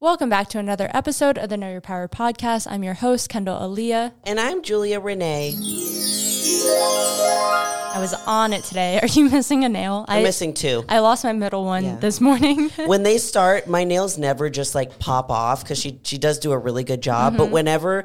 Welcome back to another episode of the Know Your Power podcast. I'm your host, Kendall Aaliyah. And I'm Julia Renee. I was on it today. Are you missing a nail? I'm missing two. I lost my middle one this morning. When they start, my nails never just like pop off because she does do a really good job. But whenever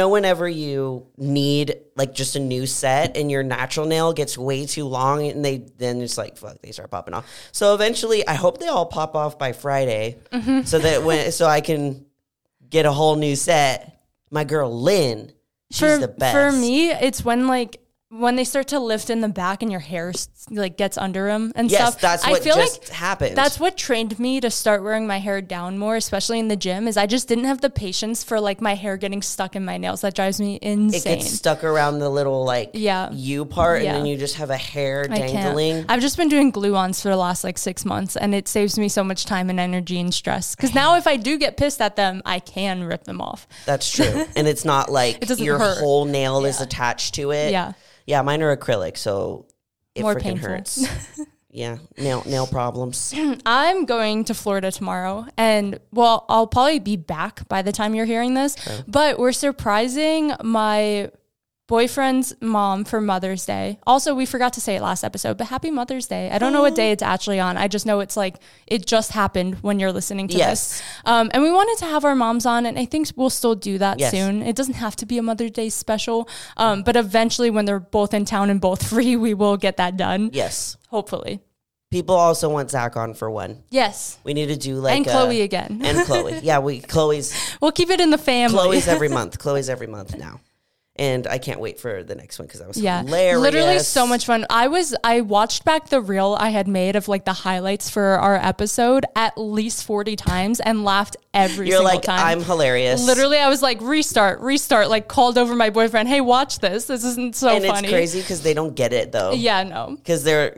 you need like just a new set and your natural nail gets way too long and then it's like, fuck, they start popping off. So eventually I hope they all pop off by Friday so that I can get a whole new set. My girl Lynn, she's the best. For me, it's when they start to lift in the back and your hair like gets under them and stuff. Yes, that's what just happened. That's what trained me to start wearing my hair down more, especially in the gym, is I just didn't have the patience for like my hair getting stuck in my nails. That drives me insane. It gets stuck around the little like U part and then you just have a hair dangling. I've just been doing glue-ons for the last like 6 months and it saves me so much time and energy and stress. Because now if I do get pissed at them, I can rip them off. That's true. And it's not like your hurt. whole nail is attached to it. Yeah. Yeah, mine are acrylic, so it more freaking painful. hurts. Yeah, nail problems. I'm going to Florida tomorrow, and well, I'll probably be back by the time you're hearing this, but we're surprising my boyfriend's mom for Mother's Day. Also, we forgot to say it last episode, but happy Mother's Day. I don't know what day it's actually on. I just know it's like, it just happened when you're listening to this. And we wanted to have our moms on, and I think we'll still do that soon. It doesn't have to be a Mother's Day special, but eventually when they're both in town and both free, we will get that done. Yes. Hopefully. People also want Zach on for one. Yes. We need to do like... And Chloe again. And Chloe. Yeah, Chloe's... We'll keep it in the family. Chloe's every month now. And I can't wait for the next one because that was hilarious. Literally so much fun. I watched back the reel I had made of like the highlights for our episode at least 40 times and laughed every single time. You're like, I'm hilarious. Literally, I was like, restart, like called over my boyfriend. Hey, watch this. This isn't so funny. And it's crazy because they don't get it though. Yeah, no. Because they're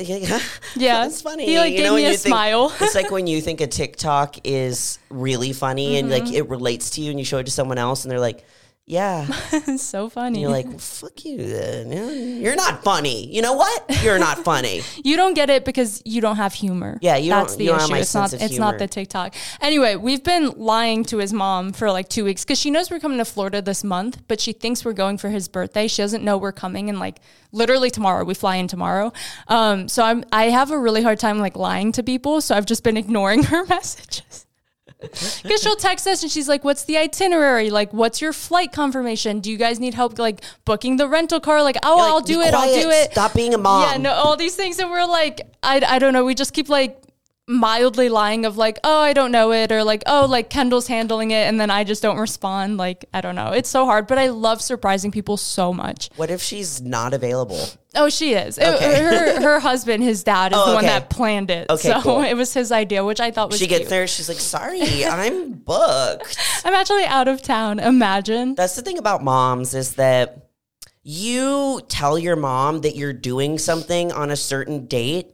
it's funny. He like gave me a smile. It's like when you think a TikTok is really funny and like it relates to you and you show it to someone else and they're like, yeah. It's so funny. And you're like, well, fuck you then. You're not funny. You know what? You're not funny. You don't get it because you don't have humor. Yeah, That's the issue. Have my sense of humor. It's not the TikTok. Anyway, we've been lying to his mom for like 2 weeks because she knows we're coming to Florida this month, but she thinks we're going for his birthday. She doesn't know we're coming and like literally tomorrow. We fly in tomorrow. So I have a really hard time like lying to people. So I've just been ignoring her messages. Because she'll text us and she's like, what's the itinerary? Like, what's your flight confirmation? Do you guys need help like booking the rental car? Like, oh, like, I'll do it. Stop being a mom. Yeah, no, all these things. And we're like, I don't know. We just keep like mildly lying of like, oh, I don't know it. Or like, oh, like Kendall's handling it. And then I just don't respond. Like, I don't know. It's so hard, but I love surprising people so much. What if she's not available? Oh, she is. Okay. Her husband, his dad, is the one that planned it. Okay, so cool. It was his idea, which I thought was She gets cute. there, she's like, sorry, I'm booked. I'm actually out of town. Imagine. That's the thing about moms is that you tell your mom that you're doing something on a certain date.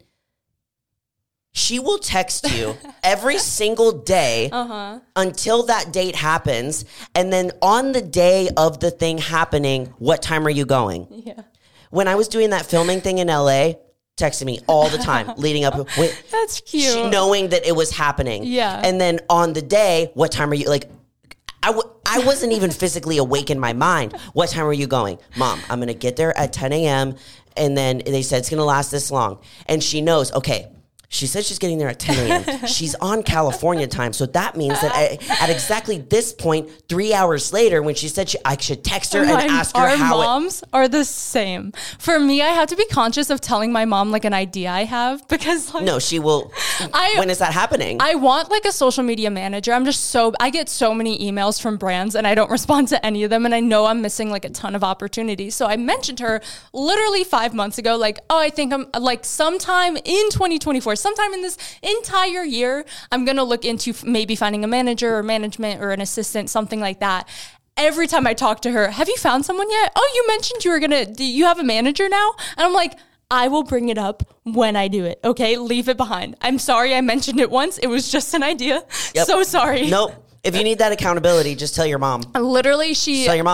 She will text you every single day until that date happens. And then on the day of the thing happening, what time are you going? Yeah. When I was doing that filming thing in LA, texted me all the time leading up. That's cute. Knowing that it was happening. Yeah. And then on the day, what time are you, like, I wasn't even physically awake in my mind. What time are you going? Mom, I'm going to get there at 10 a.m. And then they said it's going to last this long. And she knows, okay, she said she's getting there at 10 a.m. She's on California time. So that means that at exactly this point, 3 hours later, when she said I should text her and ask her how Our moms are the same. For me, I have to be conscious of telling my mom like an idea I have because like, no, she will. When is that happening? I want like a social media manager. I get so many emails from brands and I don't respond to any of them. And I know I'm missing like a ton of opportunities. So I mentioned her literally 5 months ago, like, oh, I think I'm like sometime in 2024, sometime in this entire year, I'm going to look into maybe finding a manager or management or an assistant, something like that. Every time I talk to her, have you found someone yet? Oh, you mentioned do you have a manager now? And I'm like, I will bring it up when I do it. Okay, leave it behind. I'm sorry I mentioned it once. It was just an idea. Yep. So sorry. Nope. If you need that accountability, just tell your mom. Literally, tell your mom.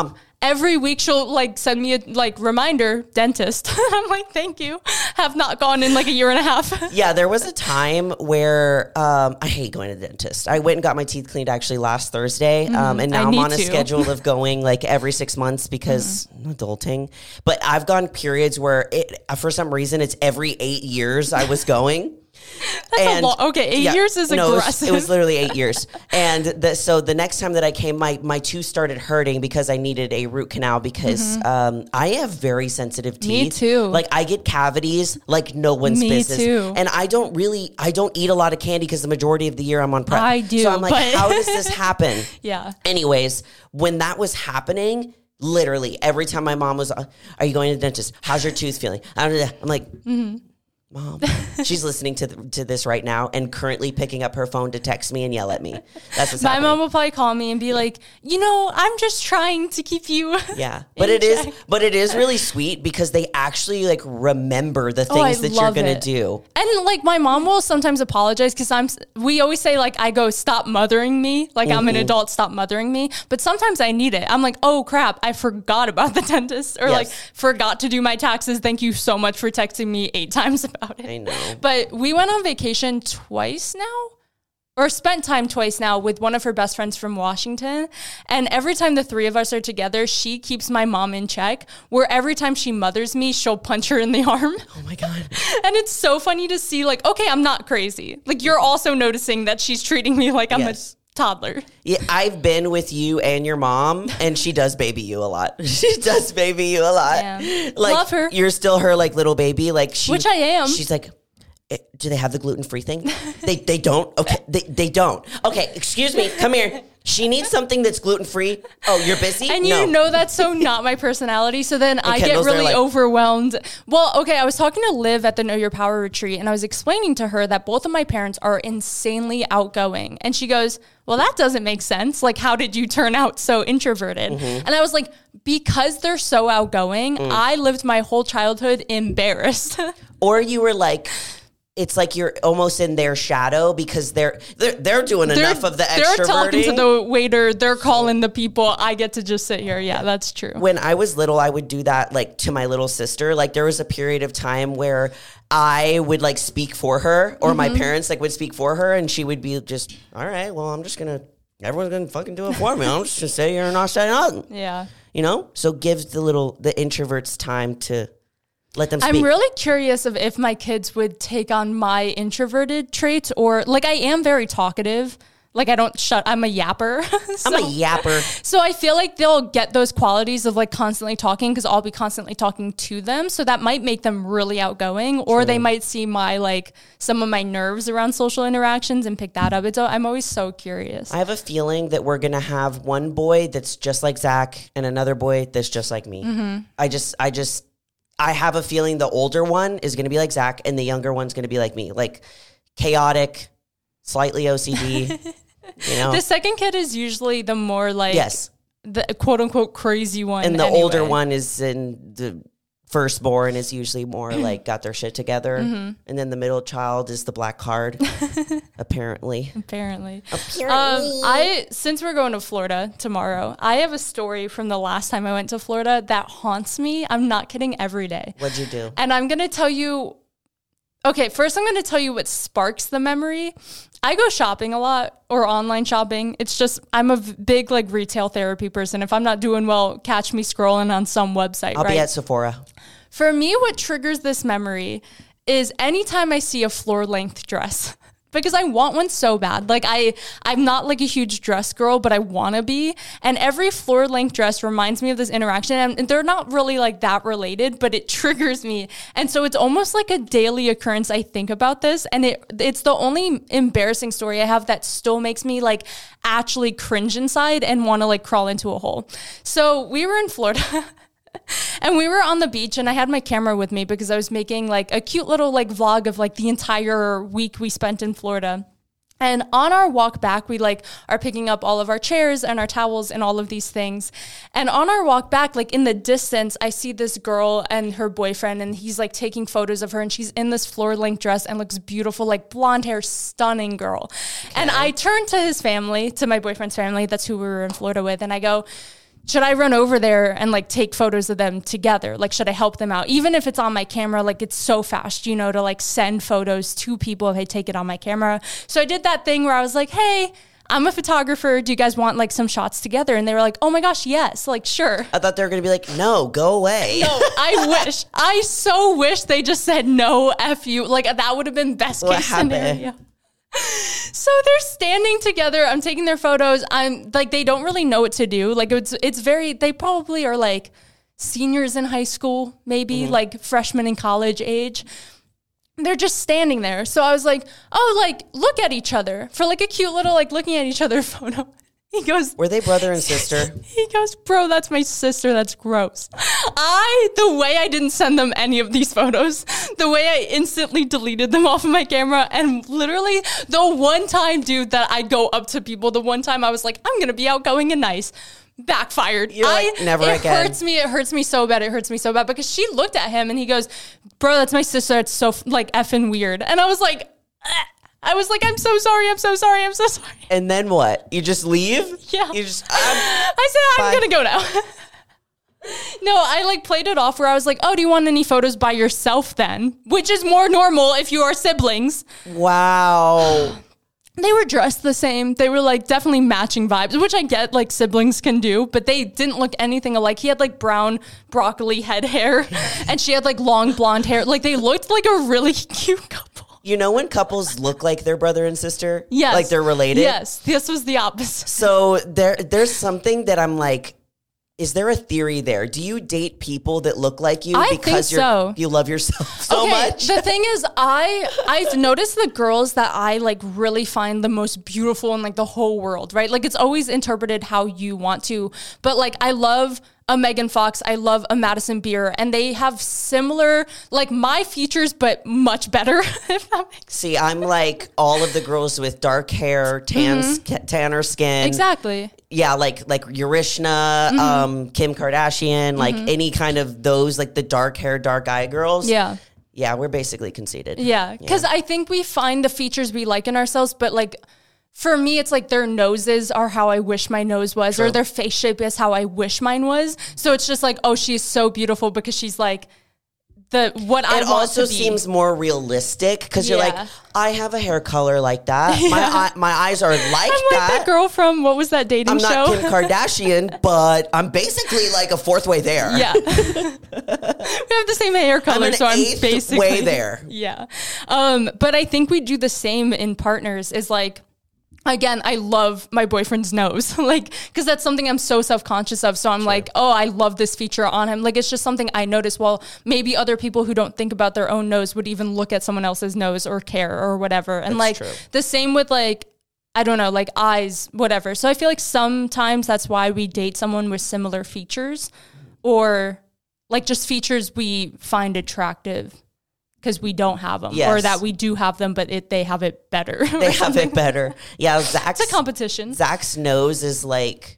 every week she'll like send me a like reminder, dentist. I'm like, thank you. Have not gone in like a year and a half. Yeah, there was a time where I hate going to the dentist. I went and got my teeth cleaned actually last Thursday. And now I'm on a schedule of going like every 6 months because adulting. But I've gone periods where for some reason it's every 8 years I was going. That's a lot. Okay, 8 years is aggressive. It was literally 8 years. And so the next time that I came, my tooth started hurting because I needed a root canal because I have very sensitive teeth. Me too. Like I get cavities like no one's business. Me too. And I don't eat a lot of candy because the majority of the year I'm on prep. I do. So I'm like, how does this happen? Yeah. Anyways, when that was happening, literally every time my mom was, are you going to the dentist? How's your tooth feeling? I'm like, Mom, she's listening to this right now and currently picking up her phone to text me and yell at me. That's what's happening. My mom will probably call me and be like, I'm just trying to keep you. Yeah, but it is really sweet because they actually like remember the things that you're gonna do. And like my mom will sometimes apologize because we always say like I go, stop mothering me, like I'm an adult, stop mothering me. But sometimes I need it. I'm like, oh crap, I forgot about the dentist or like forgot to do my taxes. Thank you so much for texting me 8 times about it. I know. But we went on vacation twice now, or spent time twice now with one of her best friends from Washington. And every time the 3 of us are together, she keeps my mom in check, where every time she mothers me, she'll punch her in the arm. Oh my God. And it's so funny to see like, okay, I'm not crazy. Like you're also noticing that she's treating me like I'm a toddler. Yeah, I've been with you and your mom, and she does baby you a lot. She does baby you a lot. Yeah. Like, love her. You're still her like little baby, like which I am. She's like, do they have the gluten-free thing? They don't. Okay, they don't. Okay, excuse me. Come here. She needs something that's gluten-free. Oh, you're busy? And you know that's so not my personality. So then I get really overwhelmed. Well, okay, I was talking to Liv at the Know Your Power retreat, and I was explaining to her that both of my parents are insanely outgoing. And she goes, well, that doesn't make sense. Like, how did you turn out so introverted? And I was like, because they're so outgoing, I lived my whole childhood embarrassed. Or you were like... It's like you're almost in their shadow because they're doing enough of the extroverting. They're talking to the waiter. They're calling the people. I get to just sit here. Yeah, that's true. When I was little, I would do that like to my little sister. Like there was a period of time where I would like speak for her or my parents like would speak for her and she would be just, all right, well, everyone's going to fucking do it for me. I'm just going to sit here and not say nothing. Yeah. You know? So give the introverts time to... let them speak. I'm really curious of if my kids would take on my introverted traits or like I am very talkative. Like I'm a yapper. I'm a yapper. So I feel like they'll get those qualities of like constantly talking because I'll be constantly talking to them. So that might make them really outgoing or they might see my like some of my nerves around social interactions and pick that up. I'm always so curious. I have a feeling that we're going to have one boy that's just like Zach and another boy that's just like me. I have a feeling the older one is going to be like Zach and the younger one's going to be like me, like chaotic, slightly OCD, you know? The second kid is usually the more like the quote unquote crazy one. And the older one is in the firstborn is usually more like got their shit together. And then the middle child is the black card, apparently. Since we're going to Florida tomorrow, I have a story from the last time I went to Florida that haunts me. I'm not kidding, every day. What'd you do? And I'm going to tell you, okay, first I'm going to tell you what sparks the memory. I go shopping a lot or online shopping. It's just, I'm a big like retail therapy person. If I'm not doing well, catch me scrolling on some website. I'll be at Sephora. For me, what triggers this memory is anytime I see a floor length dress. Because I want one so bad. Like I'm not like a huge dress girl, but I want to be. And every floor length dress reminds me of this interaction. And they're not really like that related, but it triggers me. And so it's almost like a daily occurrence. I think about this. And it's the only embarrassing story I have that still makes me like actually cringe inside and want to like crawl into a hole. So we were in Florida. And we were on the beach and I had my camera with me because I was making like a cute little like vlog of like the entire week we spent in Florida. And on our walk back, we like are picking up all of our chairs and our towels and all of these things. And on our walk back, like in the distance, I see this girl and her boyfriend and he's like taking photos of her and she's in this floor length dress and looks beautiful, like blonde hair, stunning girl. Okay. And I turned to his family, to my boyfriend's family, that's who we were in Florida with. And I go, should I run over there and like take photos of them together? Like, should I help them out? Even if it's on my camera, like it's so fast, you know, to like send photos to people if I take it on my camera. So I did that thing where I was like, hey, I'm a photographer. Do you guys want like some shots together? And they were like, oh my gosh, yes. Like, sure. I thought they were going to be like, no, go away. No, I so wish they just said no, F you. Like that would have been best case scenario. So they're standing together. I'm taking their photos. I'm like, they don't really know what to do. Like it's very, they probably are like seniors in high school, maybe like freshmen in college age. They're just standing there. So I was like, oh, like look at each other for like a cute little, like looking at each other photo. He goes, were they brother and sister? He goes, bro, that's my sister. That's gross. The way I didn't send them any of these photos, the way I instantly deleted them off of my camera, and literally the one time, dude, that I go up to people, the one time I was like, I'm going to be outgoing and nice, backfired. You're like, never it again. It hurts me so bad. It hurts me so bad because she looked at him and he goes, bro, that's my sister. It's so like effing weird. And I was like, I'm so sorry. I'm so sorry. I'm so sorry. And then what? You just leave? Yeah. You just, I said, I'm going to go now. No, I like played it off where I was like, oh, do you want any photos by yourself then? Which is more normal if you are siblings. Wow. They were dressed the same. They were like definitely matching vibes, which I get like siblings can do, but they didn't look anything alike. He had like brown broccoli head hair and she had like long blonde hair. Like they looked like a really cute couple. You know when couples look like their brother and sister? Yes. Like they're related? Yes. This was the opposite. So there's something that I'm like, is there a theory there? Do you date people that look like you because you love yourself so much? The thing is, I've noticed the girls that I like really find the most beautiful in like the whole world, right? Like it's always interpreted how you want to, but like I love a Megan Fox, I love a Madison Beer, and they have similar, like my features, but much better, if that makes sense. See, I'm like all of the girls with dark hair, tanner skin. Exactly. Yeah, like Urishna, Kim Kardashian, like any kind of those, like the dark hair, dark eye girls. Yeah. Yeah, we're basically conceited. Yeah, because I think we find the features we like in ourselves, but like for me, it's like their noses are how I wish my nose was, or their face shape is how I wish mine was. So it's just like, oh, she's so beautiful because she's like what I want to be. It also seems more realistic because you're like, I have a hair color like that. My eyes are like I'm like that girl from, what was that dating show? I'm not Kim Kardashian, but I'm basically like a fourth way there. Yeah. We have the same hair color, so I'm basically way there. Yeah. But I think we do the same in partners is like, again, I love my boyfriend's nose, like, because that's something I'm so self-conscious of. So I'm like, oh, I love this feature on him. Like, it's just something I notice. Well, maybe other people who don't think about their own nose would even look at someone else's nose or care or whatever. And that's like the same with like, I don't know, like eyes, whatever. So I feel like sometimes that's why we date someone with similar features or like just features we find attractive. Because we don't have them, or that we do have them, but they have it better. They have it better. Yeah, Zach's it's a competition. Zach's nose is like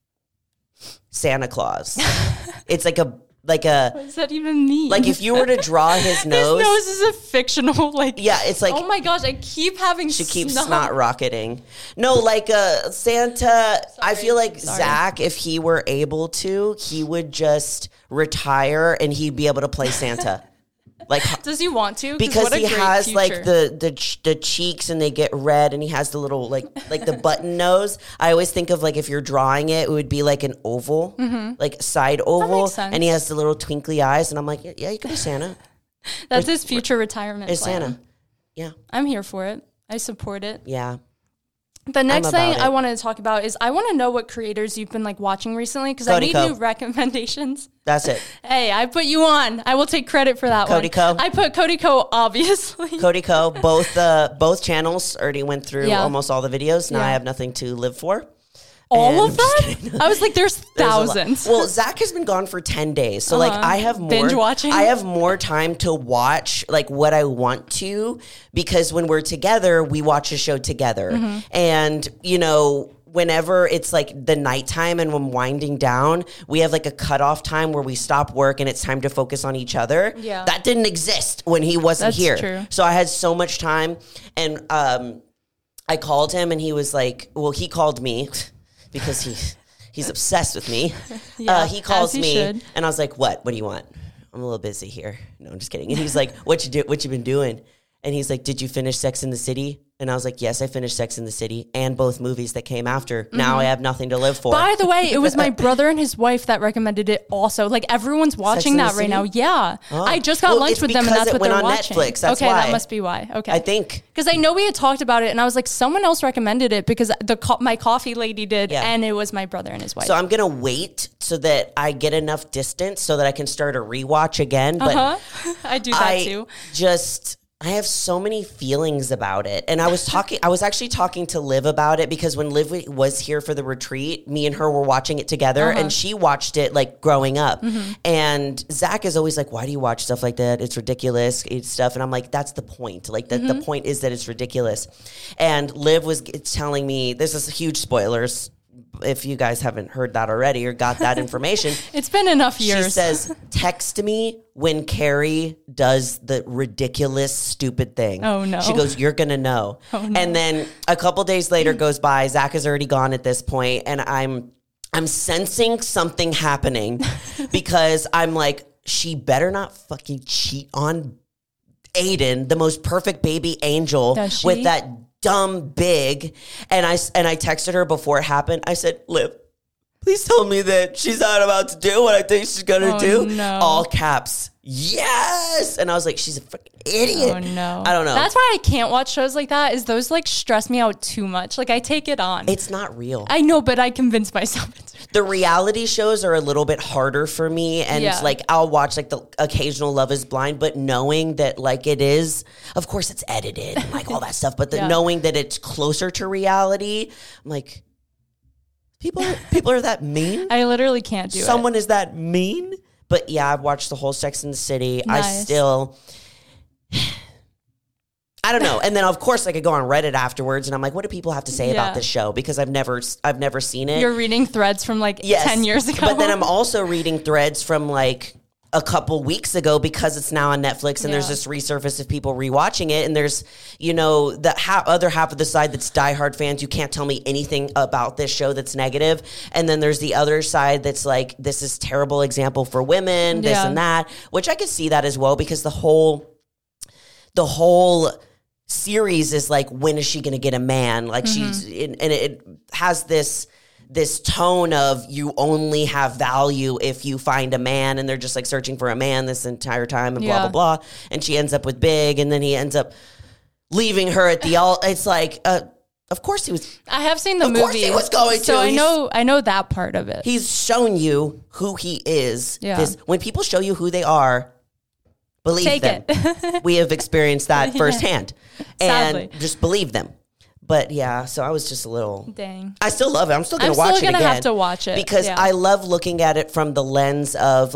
Santa Claus. It's like a. What does that even mean? Like if you were to draw his nose. His nose is a fictional, like. Yeah, it's like. Oh my gosh, I keep having She keeps snot rocketing. No, like Santa, I feel like Zach, if he were able to, he would just retire and he'd be able to play Santa. Like, does he want to? Because he has future. Like the cheeks and they get red and he has the little like the button nose. I always think of like if you're drawing it, it would be like an oval, like side oval, and he has the little twinkly eyes. And I'm like, yeah, you could be Santa. That's his future retirement plan. Santa. Yeah, I'm here for it. I support it. Yeah. The next thing I wanted to talk about is I want to know what creators you've been like watching recently because I need new recommendations. That's it. Hey, I put you on. I will take credit for that Cody one. Co. I put Cody Co, obviously. Cody Co. Both channels already went through almost all the videos. Now I have nothing to live for. All of them? I was like, there's thousands. Well, Zach has been gone for 10 days. So like I have more binge watching. I have more time to watch like what I want to because when we're together, we watch a show together. And you know, whenever it's like the nighttime and when winding down, we have like a cutoff time where we stop work and it's time to focus on each other. Yeah. That didn't exist when he wasn't here. True. So I had so much time and I called him and he was like, well, he called me. Because He's obsessed with me. He calls me and I was like, what do you want? I'm a little busy here. No, I'm just kidding. And he's like, what you been doing? And he's like, did you finish Sex and the City? And I was like, yes, I finished Sex and the City and both movies that came after. Now I have nothing to live for. By the way, it was my brother and his wife that recommended it also. Like, everyone's watching that right now. Yeah. Oh. I just got lunch with them, and that's what they're watching. Netflix. That's okay, why. that must be why. Okay. I think. Because I know we had talked about it, and I was like, someone else recommended it because my coffee lady did, and it was my brother and his wife. So I'm going to wait so that I get enough distance so that I can start a rewatch again. But I do that too. I have so many feelings about it. And I was actually talking to Liv about it because when Liv was here for the retreat, me and her were watching it together and she watched it like growing up. And Zach is always like, why do you watch stuff like that? It's ridiculous. It's stuff. And I'm like, that's the point. Like the point is that it's ridiculous. And Liv was telling me, this is huge spoilers if you guys haven't heard that already or got that information. It's been enough years. She says, text me when Carrie does the ridiculous, stupid thing. Oh, no. She goes, you're going to know. Oh, no. And then a couple days later goes by. Zach is already gone at this point, and I'm sensing something happening because I'm like, she better not fucking cheat on Aiden, the most perfect baby angel, with that dumb big. And I texted her before it happened. I said, Liv, please tell me that she's not about to do what I think she's gonna do. No. All caps. Yes. And I was like, she's a freaking idiot. Oh no. I don't know. That's why I can't watch shows like that, is those like stress me out too much. Like, I take it on. It's not real. I know, but I convince myself it's real. The reality shows are a little bit harder for me. And like, I'll watch like the occasional Love is Blind, but knowing that like it is, of course it's edited and like all that stuff, but knowing that it's closer to reality, I'm like, people are that mean? I literally can't do it. Someone is that mean? But yeah, I've watched the whole Sex and the City. Nice. I don't know. And then of course I could go on Reddit afterwards and I'm like, what do people have to say about this show? Because I've never seen it. You're reading threads from like 10 years ago. But then I'm also reading threads from like a couple weeks ago because it's now on Netflix and there's this resurface of people rewatching it. And there's, you know, the other half of the side that's diehard fans. You can't tell me anything about this show that's negative. And then there's the other side that's like, this is terrible example for women, this and that, which I could see that as well because the whole series is like, when is she going to get a man? Like and it has this tone of you only have value if you find a man, and they're just like searching for a man this entire time and blah, blah, blah. And she ends up with Big, and then he ends up leaving her at the it's like, of course he was. I have seen the movie. Of course he was going to. So I know that part of it. He's shown you who he is. Yeah. When people show you who they are, believe them. We have experienced that firsthand. Sadly. And just believe them. But yeah, so I was just a little... Dang. I still love it. I'm still going to watch it again. I'm still going to have to watch it. Because I love looking at it from the lens of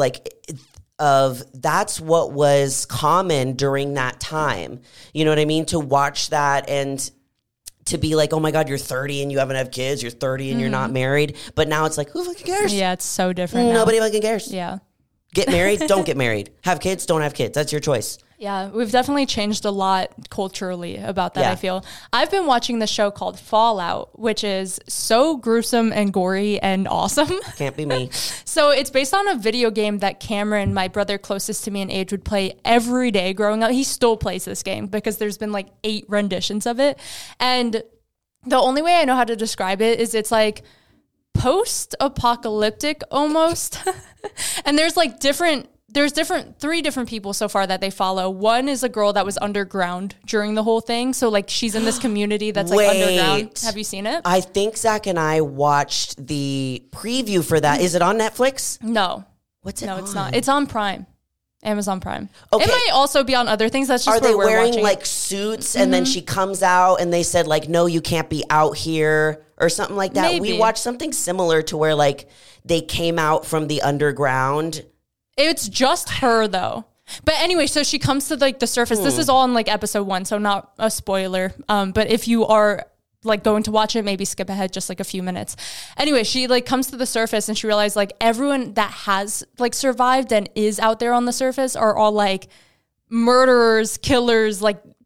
that's what was common during that time. You know what I mean? To watch that and to be like, oh my God, you're 30 and you haven't had kids. You're 30 and you're not married. But now it's like, who fucking cares? Yeah, it's so different now. Nobody fucking cares. Yeah. Get married, don't get married. Have kids, don't have kids. That's your choice. Yeah, we've definitely changed a lot culturally about that, I feel. I've been watching the show called Fallout, which is so gruesome and gory and awesome. Can't be me. So it's based on a video game that Cameron, my brother closest to me in age, would play every day growing up. He still plays this game because there's been like 8 renditions of it. And the only way I know how to describe it is it's like post-apocalyptic almost. And there's like 3 different people so far that they follow. One is a girl that was underground during the whole thing. So like she's in this community that's like underground. Have you seen it? I think Zach and I watched the preview for that. Is it on Netflix? No. What's it on? No, it's not. It's on Prime. Amazon Prime. Okay. It might also be on other things. That's just where we're wearing watching like suits and then she comes out and they said like, no, you can't be out here or something like that. Maybe. We watched something similar to where like they came out from the underground. It's just her though. But anyway, so she comes to like the surface. This is all in like episode 1, so not a spoiler. But if you are like going to watch it, maybe skip ahead just like a few minutes. Anyway, she like comes to the surface and she realized like everyone that has like survived and is out there on the surface are all like murderers, killers, like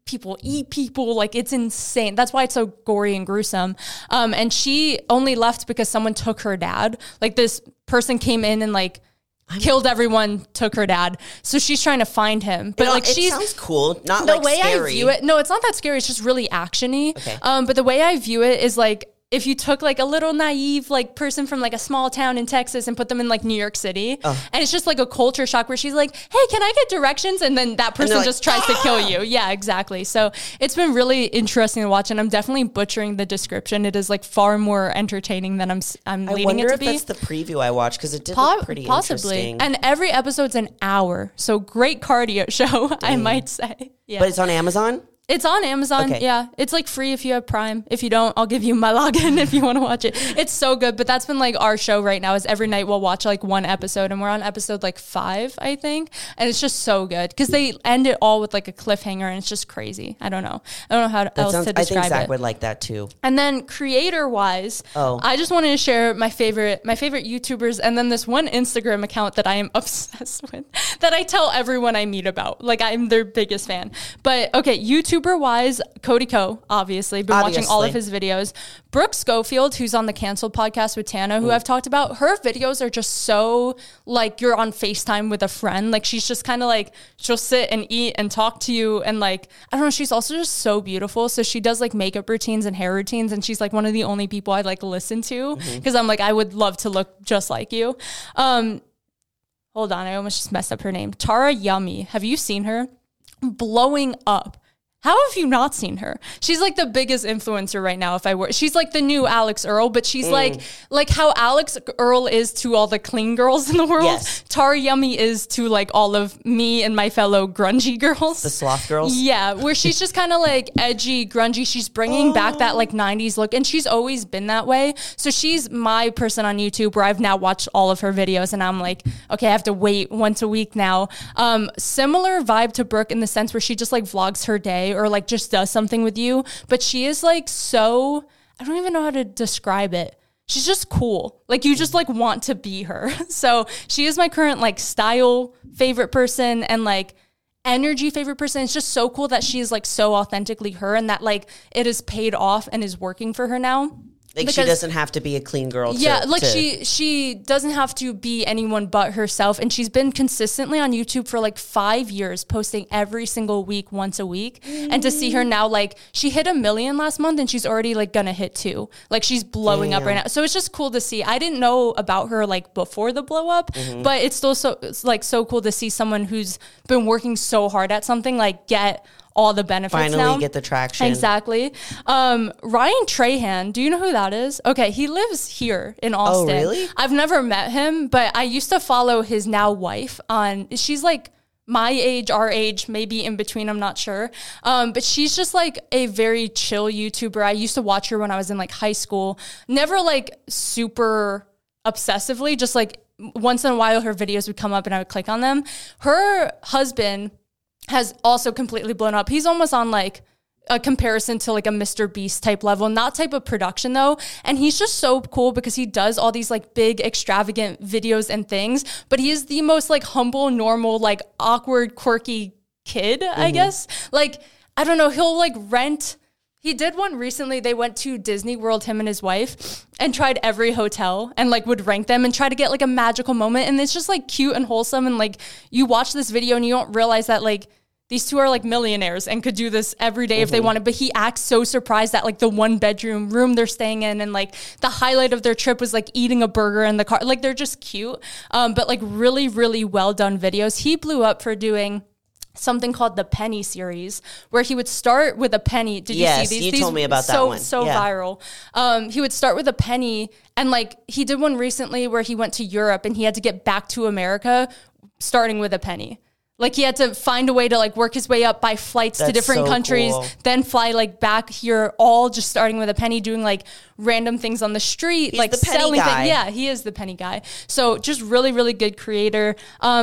people eat people. Like, it's insane. That's why it's so gory and gruesome. And she only left because someone took her dad. Like, this person came in and like killed everyone, took her dad. So she's trying to find him. But like, it sounds cool. Not the like way scary. I view it. No, it's not that scary. It's just really actiony. Okay. But the way I view it is like, if you took like a little naive like person from like a small town in Texas and put them in like New York City, and it's just like a culture shock where she's like, hey, can I get directions? And then that person just tries to kill you. Yeah, exactly. So it's been really interesting to watch, and I'm definitely butchering the description. It is like far more entertaining than I'm leading it to be. I wonder if that's the preview I watched, because it did look pretty interesting. And every episode's an hour. So great cardio show, I might say. Yeah. But it's on Amazon? It's on Amazon. Okay. Yeah. It's like free if you have Prime. If you don't, I'll give you my login if you want to watch it. It's so good. But that's been like our show right now, is every night we'll watch like one episode, and we're on episode like 5, I think. And it's just so good because they end it all with like a cliffhanger, and it's just crazy. I don't know how else to describe it. I think Zach would like that too. And then creator wise, I just wanted to share my favorite YouTubers, and then this one Instagram account that I am obsessed with that I tell everyone I meet about. Like, I'm their biggest fan. But okay, YouTuber wise, Cody Ko, obviously. Been watching all of his videos. Brooke Schofield, who's on the Canceled podcast with Tana, who I've talked about, her videos are just so like you're on FaceTime with a friend. Like, she's just kind of like, she'll sit and eat and talk to you. And like, I don't know, she's also just so beautiful. So she does like makeup routines and hair routines. And she's like one of the only people I like listen to, because I'm like, I would love to look just like you. Hold on, I almost just messed up her name. Tara Yummy. Have you seen her? Blowing up. How have you not seen her? She's like the biggest influencer right now. She's like the new Alex Earl, but she's like how Alex Earl is to all the clean girls in the world. Yes. Tara Yummy is to like all of me and my fellow grungy girls. The sloth girls? Yeah, where she's just kind of like edgy, grungy. She's bringing back that like 90s look, and she's always been that way. So she's my person on YouTube where I've now watched all of her videos, and I'm like, okay, I have to wait once a week now. Similar vibe to Brooke in the sense where she just like vlogs her day, or like just does something with you, but she is like so, I don't even know how to describe it. She's just cool. Like, you just like want to be her. So she is my current like style favorite person and like energy favorite person. It's just so cool that she is like so authentically her, and that like it is paid off and is working for her now. Like, because she doesn't have to be a clean girl. She doesn't have to be anyone but herself. And she's been consistently on YouTube for like 5 years, posting every single week, once a week. And to see her now, like, she hit 1 million last month, and she's already like gonna hit 2. Like, she's blowing up right now. So it's just cool to see. I didn't know about her like before the blow up, but it's still so cool to see someone who's been working so hard at something like get all the benefits finally get the traction. Exactly. Ryan Trahan, do you know who that is? Okay, he lives here in Austin. Oh, really? I've never met him, but I used to follow his now wife she's like my age, our age, maybe in between, I'm not sure. But she's just like a very chill YouTuber. I used to watch her when I was in like high school. Never like super obsessively, just like once in a while her videos would come up and I would click on them. Her husband has also completely blown up. He's almost on like a comparison to like a Mr. Beast type level, not type of production though. And he's just so cool because he does all these like big extravagant videos and things, but he is the most like humble, normal, like awkward, quirky kid, I guess. Like, I don't know, he'll like rent. He did one recently. They went to Disney World, him and his wife, and tried every hotel and like would rank them and try to get like a magical moment. And it's just like cute and wholesome. And like you watch this video and you don't realize that like these two are like millionaires and could do this every day if they wanted. But he acts so surprised that like the 1-bedroom room they're staying in, and like the highlight of their trip was like eating a burger in the car. Like, they're just cute. But like really, really well done videos. He blew up for doing something called the Penny series, where he would start with a penny. Did you see these? You told me about that one. So viral. He would start with a penny, and like he did one recently where he went to Europe and he had to get back to America starting with a penny. Like, he had to find a way to like work his way up, buy flights to different countries, then fly like back here, all just starting with a penny, doing like random things on the street, like selling things. Yeah, he is the penny guy. So just really, really good creator.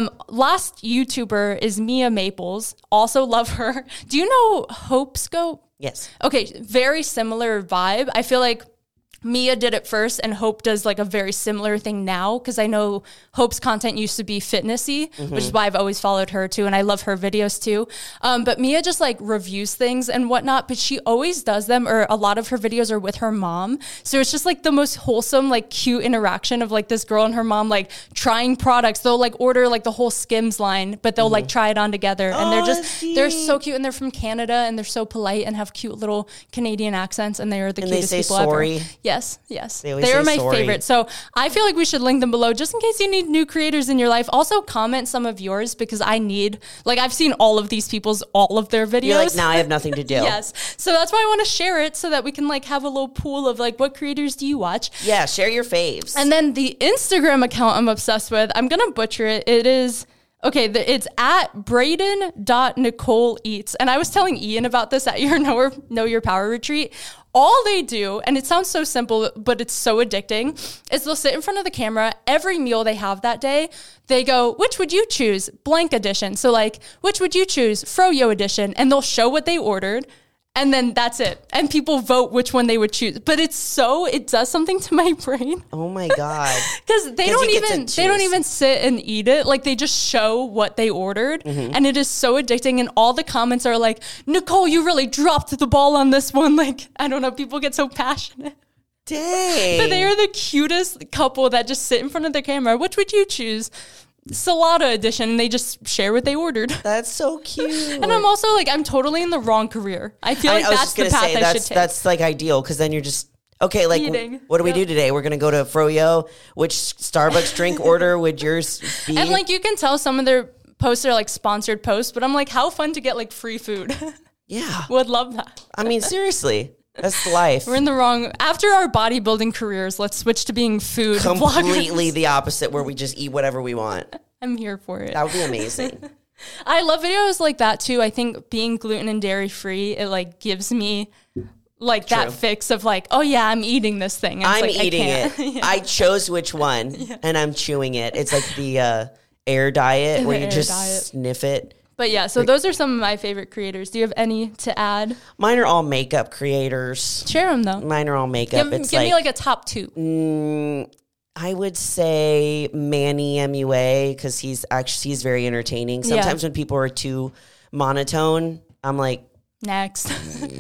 Last YouTuber is Mia Maples. Also love her. Do you know Hope Scope? Yes. Okay, very similar vibe. I feel like Mia did it first, and Hope does like a very similar thing now, because I know Hope's content used to be fitnessy, which is why I've always followed her too, and I love her videos too. But Mia just like reviews things and whatnot, but she always does them, or a lot of her videos are with her mom. So it's just like the most wholesome, like cute interaction of like this girl and her mom like trying products. They'll like order like the whole Skims line, but they'll like try it on together, and they're so cute, and they're from Canada, and they're so polite and have cute little Canadian accents, and they are the cutest people sorry. ever. Yes. They are my sorry. favorite. So I feel like we should link them below just in case you need new creators in your life. Also comment some of yours, because I need, like, I've seen all of these people's, all of their videos. You're like, now I have nothing to do. Yes. So that's why I want to share it, so that we can like have a little pool of like, what creators do you watch? Yeah, share your faves. And then the Instagram account I'm obsessed with, I'm going to butcher it. It is... Okay, it's at Braden.NicoleEats. And I was telling Ian about this at your Know Your Power retreat. All they do, and it sounds so simple, but it's so addicting, is they'll sit in front of the camera. Every meal they have that day, they go, which would you choose? Blank edition. So like, which would you choose? Froyo edition. And they'll show what they ordered. And then that's it. And people vote which one they would choose. But it does something to my brain. Oh my God. Because they don't even sit and eat it. Like, they just show what they ordered. And it is so addicting. And all the comments are like, Nicole, you really dropped the ball on this one. Like, I don't know, people get so passionate. Dang. But they are the cutest couple that just sit in front of the camera. Which would you choose? Salada edition, and they just share what they ordered. That's so cute. And I'm also like, I'm totally in the wrong career. I feel like that's the path I should take. That's like ideal, because then you're just, okay, like, what do we do today? We're going to go to Froyo. Which Starbucks drink order would yours be? And like, you can tell some of their posts are like sponsored posts, but I'm like, how fun to get like free food. Yeah. Would love that. I mean, seriously. That's life. We're in the wrong... After our bodybuilding careers, let's switch to being food Completely vloggers. The opposite, where we just eat whatever we want. I'm here for it. That would be amazing. I love videos like that too. I think being gluten and dairy free, it like gives me like that fix of like, oh yeah, I'm eating this thing. And I'm like, eating it. Yeah. I chose which one, and I'm chewing it. It's like the air diet, where you just sniff it. But yeah, so those are some of my favorite creators. Do you have any to add? Mine are all makeup creators. Share them though. Mine are all makeup. Give me like a top two. I would say Manny MUA, because he's very entertaining. Sometimes when people are too monotone, I'm like, next.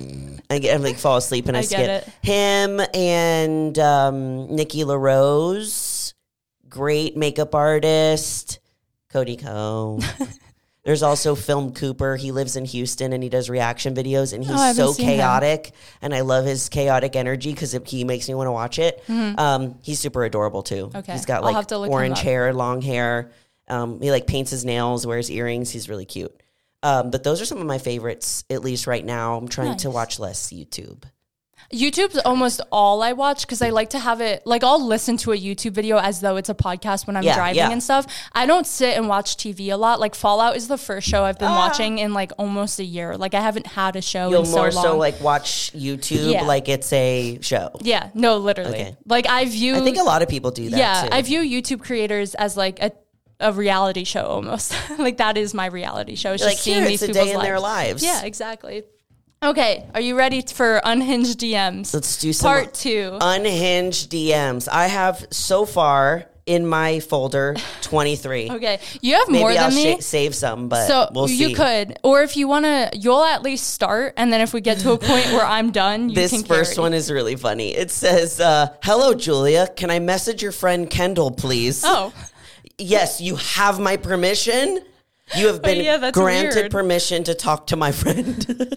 I'm like fall asleep and I skip it. Him and Nikki LaRose, great makeup artist. Cody Ko. There's also Film Cooper. He lives in Houston and he does reaction videos, and he's so chaotic. And I love his chaotic energy, because he makes me want to watch it. He's super adorable too. Okay. He's got like orange hair, long hair. He like paints his nails, wears earrings. He's really cute. But those are some of my favorites, at least right now. I'm trying to watch less YouTube. YouTube's almost all I watch, because I like to have it, like, I'll listen to a YouTube video as though it's a podcast when I'm driving and stuff. I don't sit and watch TV a lot. Like, Fallout is the first show I've been watching in like almost a year. Like, I haven't had a show in so long. You'll more so like watch YouTube like it's a show. Yeah, no, literally. Okay. Like, I think a lot of people do that too. I view YouTube creators as like a reality show almost. Like, that is my reality show. It's just like, seeing these people's day in their lives. Yeah, exactly. Okay, are you ready for Unhinged DMs? Let's do some Part 2. Unhinged DMs. I have so far in my folder 23. Okay, you have more than me. Maybe I'll save some, but we'll see. You could, or if you want to, you'll at least start, and then if we get to a point where I'm done, you can carry. This first one is really funny. It says, "Hello, Julia. Can I message your friend Kendall, please?" Oh, yes. You have my permission. You have been granted permission to talk to my friend.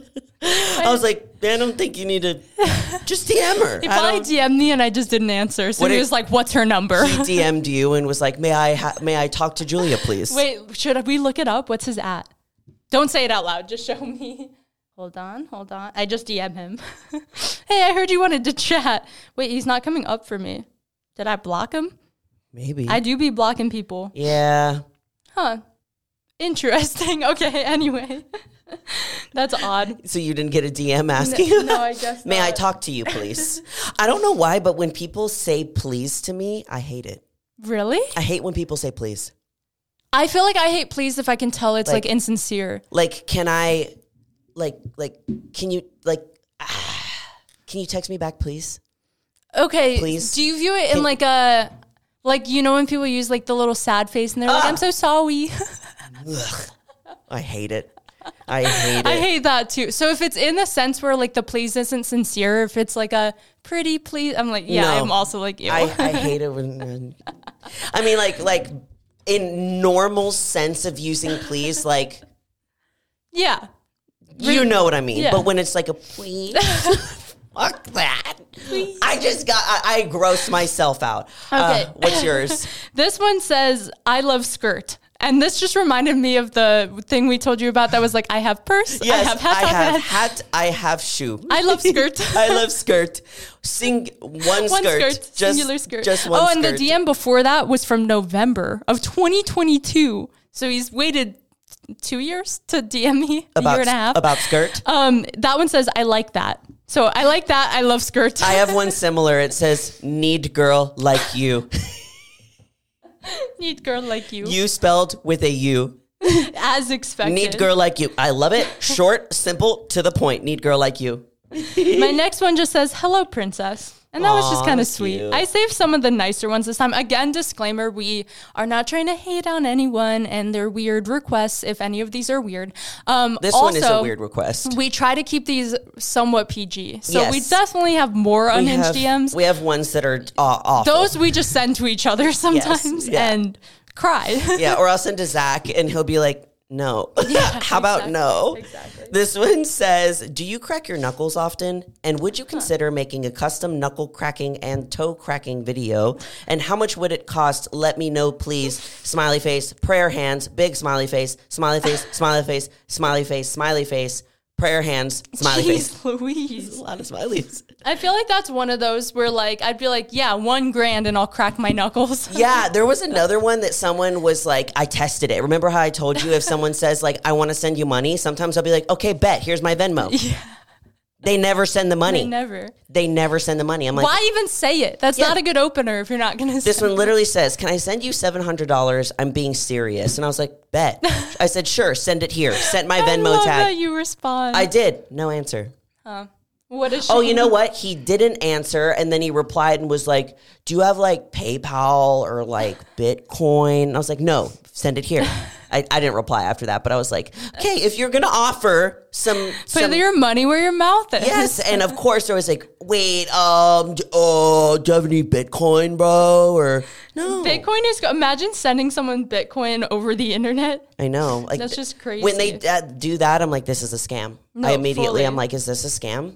I was like, I don't think you need to just DM her. He probably DM'd me and I just didn't answer. So he was like, what's her number? He DM'd you and was like, may I talk to Julia, please? Wait, should we look it up? What's his @? Don't say it out loud. Just show me. Hold on. I just DM'd him. Hey, I heard you wanted to chat. Wait, he's not coming up for me. Did I block him? Maybe. I do be blocking people. Yeah. Huh. Interesting. Okay, anyway. That's odd. So you didn't get a DM asking? No, I guess not. May I talk to you, please? I don't know why, but when people say please to me, I hate it. Really? I hate when people say please. I feel like I hate please if I can tell it's like insincere. Like, can I, can you, can you text me back, please? Okay. Please? Do you view it in like a, like, you know, when people use like the little sad face and they're like, I'm so sorry. I hate it. I hate it. I hate that too. So if it's in the sense where like the please isn't sincere, if it's like a pretty please, I'm like, yeah, No. I'm also like you. I hate it when, I mean, like in normal sense of using please, like, yeah. you know what I mean. Yeah. But when it's like a please, fuck that. Please. I gross myself out. Okay. What's yours? This one says, I love skirt. And this just reminded me of the thing we told you about that was like, I have purse, Yes, I have hat, I have hat, I have shoe. I love skirt. I love skirt. One skirt. Singular skirt. Just one skirt. skirt. And the DM before that was from November of 2022. So he's waited 2 years to DM me, a year and a half. About skirt? That one says, I like that. So I like that. I love skirt. I have one similar. It says, need girl like you. Need girl like you. You spelled with a U. As expected. Need girl like you. I love it. Short, simple, to the point. Need girl like you. My next one just says, hello, princess. And that was just Aw, kind of that's sweet. cute. I saved some of the nicer ones this time. Again, disclaimer, we are not trying to hate on anyone and their weird requests, if any of these are weird. This one is a weird request. We try to keep these somewhat PG. So Yes. we definitely have more unhinged DMs. We have ones that are awful. Those we just send to each other sometimes yeah. and cry. Yeah, or I'll send to Zach and he'll be like, no. How about exactly. no? Exactly. This one says, do you crack your knuckles often? And would you consider making a custom knuckle cracking and toe cracking video? And how much would it cost? Let me know, please. Smiley face, prayer hands, big smiley face, smiley face, smiley face, smiley face, smiley face, prayer hands, smiley face. Jeez Louise. A lot of smileys. I feel like that's one of those where like I'd be like, yeah, $1,000 and I'll crack my knuckles. Yeah, there was another one that someone was like, I tested it. Remember how I told you if someone says like, I want to send you money, sometimes I'll be like, okay, bet, here's my Venmo. Yeah. They never send the money. They never send the money. I'm like, why even say it? That's not a good opener if you're not going to this one literally says, can I send you $700? I'm being serious. And I was like, bet. I said, sure, send it here. Sent my Venmo I love tag. that you respond. I did. No answer. What a shame. Oh, you know what? He didn't answer, and then he replied and was like, do you have like PayPal or like Bitcoin? And I was like, no, send it here. I didn't reply after that, but I was like, okay, if you're going to offer Put your money where your mouth is. Yes, and of course I was like, wait, do you have any Bitcoin, bro? Or no. Bitcoin is, imagine sending someone Bitcoin over the internet. I know. Like, that's just crazy. When they do that, I'm like, this is a scam. No, I immediately, fully. I'm like, is this a scam?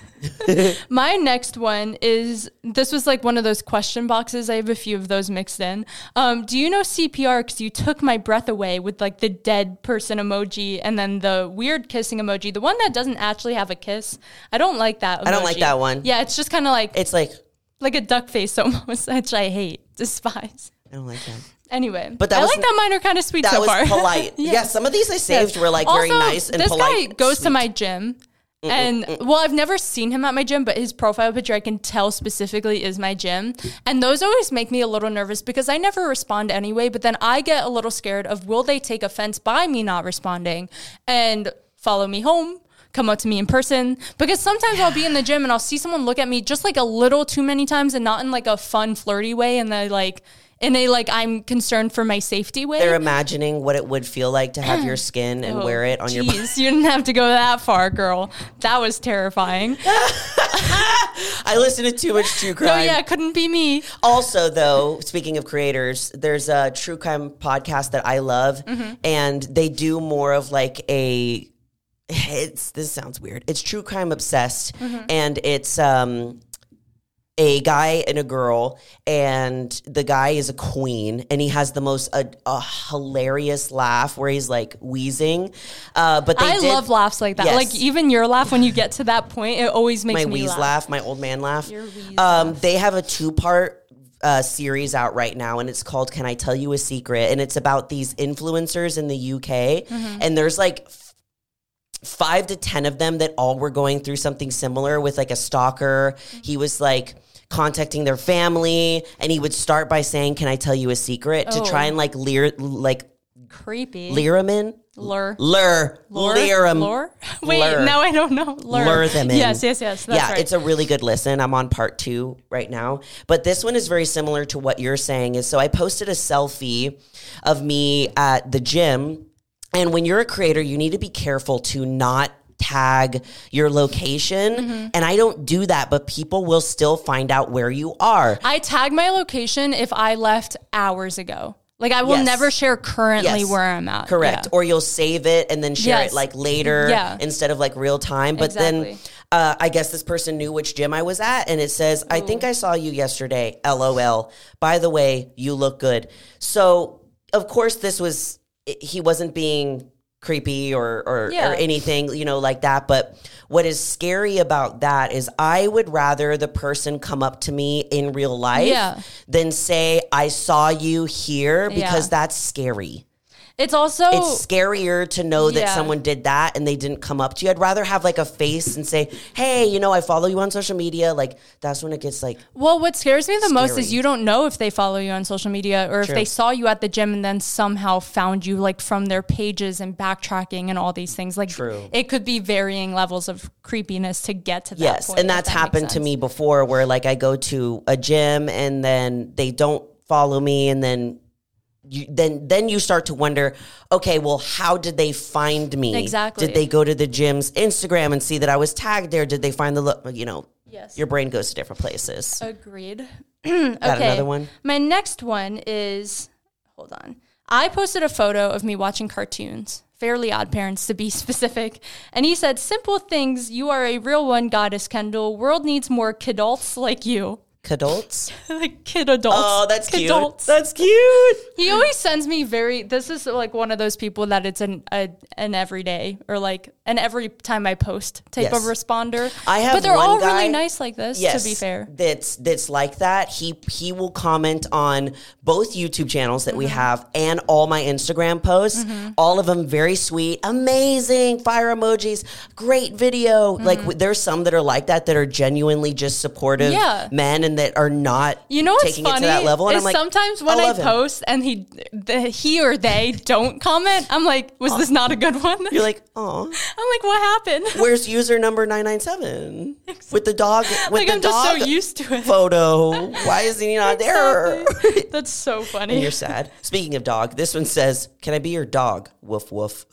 My next one is, this was like one of those question boxes. I have a few of those mixed in. Do you know CPR? Because you took my breath away with like the dead person emoji and then the weird kissing emoji. The one that doesn't actually have a kiss. I don't like that emoji. I don't like that one. Yeah, it's just kind of like, It's like, a duck face almost, which I hate, despise. I don't like that. Anyway, But that I was- like that mine are kind of sweet That so was far. polite. Yes. Yeah, some of these I saved were like very Also, nice and this polite. guy goes to Sweet. my gym. And well, I've never seen him at my gym, but his profile picture I can tell specifically is my gym. And those always make me a little nervous because I never respond anyway, but then I get a little scared of will they take offense by me not responding and follow me home, come up to me in person. Because sometimes I'll be in the gym and I'll see someone look at me just like a little too many times and not in like a fun, flirty way. And they like, in a like I'm concerned for my safety way. They're imagining what it would feel like to have your skin and wear it on your body. You didn't have to go that far, girl. That was terrifying. I listen to too much true crime. No, yeah, it couldn't be me. Also, though, speaking of creators, there's a true crime podcast that I love, and they do more of like this sounds weird. It's true crime obsessed, and it's a guy and a girl, and the guy is a queen, and he has the most a hilarious laugh where he's like wheezing. But I love laughs like that. Yes. Like even your laugh when you get to that point, it always makes my me wheeze laugh, my old man laugh. Your wheeze laugh. They have a 2-part series out right now, and it's called Can I Tell You a Secret? And it's about these influencers in the UK, and there's like 5 to 10 of them that all were going through something similar with like a stalker. He was like contacting their family, and he would start by saying, can I tell you a secret? To try and like creepy. lure him in. Lure. Lure them. Lure? Wait, Lure. now I don't know. Lure them in. Yes. That's right. It's a really good listen. I'm on part 2 right now. But this one is very similar to what you're saying. So I posted a selfie of me at the gym. And when you're a creator, you need to be careful to not tag your location. Mm-hmm. And I don't do that, but people will still find out where you are. I tag my location if I left hours ago. Like, I will never share currently where I'm at. Correct. Yeah. Or you'll save it and then share it like later instead of like real time. But then I guess this person knew which gym I was at, and it says, I think I saw you yesterday. LOL. By the way, you look good. So, of course, he wasn't being creepy or anything, like that. But what is scary about that is I would rather the person come up to me in real life than say, I saw you here, because that's scary. It's scarier to know that someone did that and they didn't come up to you. I'd rather have like a face and say, hey, I follow you on social media. Like, that's when it gets like, well, what scares me the most is you don't know if they follow you on social media or if they saw you at the gym and then somehow found you like from their pages and backtracking and all these things. Like, it could be varying levels of creepiness to get to that point. And that's happened to me before, where like I go to a gym and then they don't follow me, and then you start to wonder, okay, well, how did they find me? Exactly. Did they go to the gym's Instagram and see that I was tagged there? Did they find Yes. Your brain goes to different places. Agreed. Got another one? My next one is, hold on. I posted a photo of me watching cartoons, Fairly Odd Parents to be specific. And he said, simple things. You are a real one, Goddess Kendall. World needs more kidults like you. Kidults? Like kid adults. Oh, that's Kidults. cute. That's cute. He always sends me this is like one of those people that it's an everyday or like an every time I post type of responder. I have, but they're one all guy, really nice like this, to be fair. That's like that. He will comment on both YouTube channels that we have and all my Instagram posts. All of them very sweet, amazing, fire emojis, great video. Like, there's some that are like that are genuinely just supportive men and that are not taking it to that level. And I'm like, sometimes when I post and he or they don't comment, I'm like, was this not a good one? You're like, oh. I'm like, what happened? Where's user number 997 with the dog? With the I'm dog just so used to it. Photo. Why is he not there? That's so funny. And you're sad. Speaking of dog, this one says, "Can I be your dog?" Woof woof.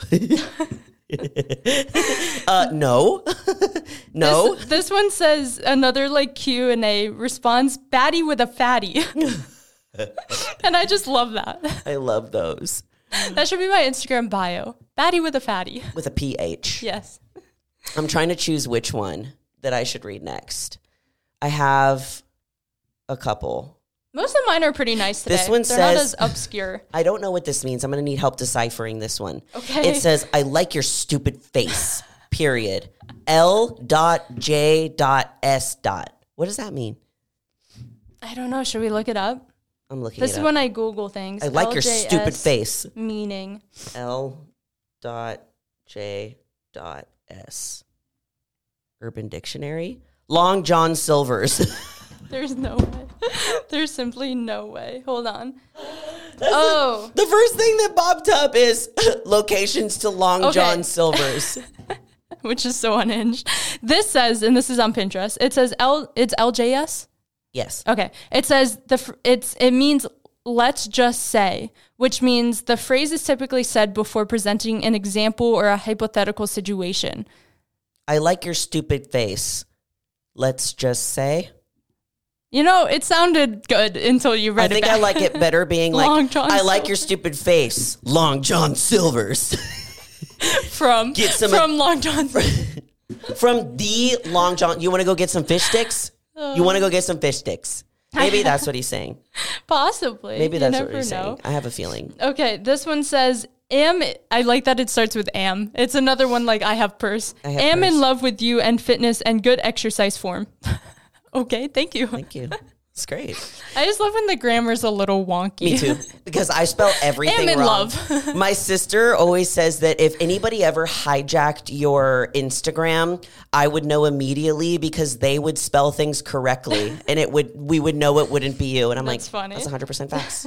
No. No. This one says, another like Q&A response, baddie with a fatty. And I just love that. I love those. That should be my Instagram bio. Baddie with a fatty. With a PH. Yes. I'm trying to choose which one that I should read next. I have a couple. Most of mine are pretty nice today. This one They're says, not as obscure. I don't know what this means. I'm going to need help deciphering this one. Okay. It says, I like your stupid face, period. L.J.S. What does that mean? I don't know. Should we look it up? I'm looking This it is up. when I Google things. I like your stupid face. Meaning. L.J.S. Urban Dictionary. Long John Silver's. There's no way. There's simply no way. Hold on. The first thing that popped up is locations to Long John Silver's. Which is so unhinged. This says, and this is on Pinterest, it says it's LJS? Yes. Okay. It says it means let's just say, which means the phrase is typically said before presenting an example or a hypothetical situation. I like your stupid face. Let's just say. It sounded good until you read it. I think I like it better being like, I like your stupid face. Long John Silver's. From Long John. From the Long John. You want to go get some fish sticks? You want to go get some fish sticks? Maybe that's what he's saying. Possibly. Maybe that's what he's saying. I have a feeling. Okay, this one says, I like that it starts with am. It's another one like I have purse. Am in love with you and fitness and good exercise form. Okay, thank you. Thank you. It's great. I just love when the grammar's a little wonky. Me too. Because I spell everything am in wrong. love. My sister always says that if anybody ever hijacked your Instagram, I would know immediately because they would spell things correctly and we would know it wouldn't be you. And I'm That's like, funny. That's 100% facts.